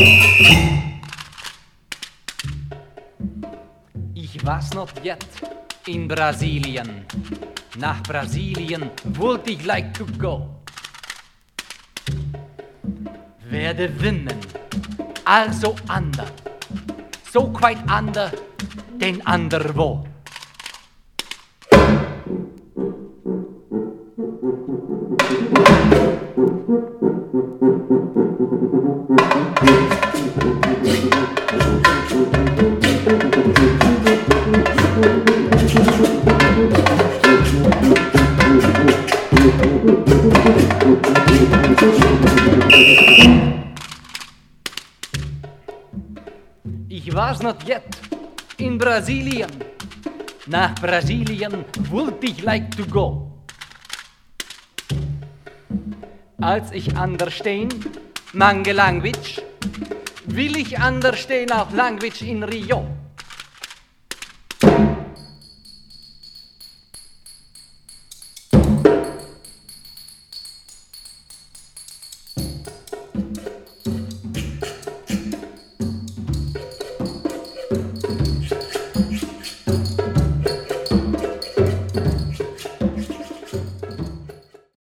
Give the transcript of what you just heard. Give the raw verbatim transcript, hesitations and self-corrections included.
Ich was not yet in Brasilien. Nach Brasilien wollte ich like to go. Werde winnen, also ander, so quite ander, den anderwo. Ich war's not yet in Brasilien. Nach Brasilien wollte ich like to go. Als ich understehen, mange language, will ich understehen auch language in Rio.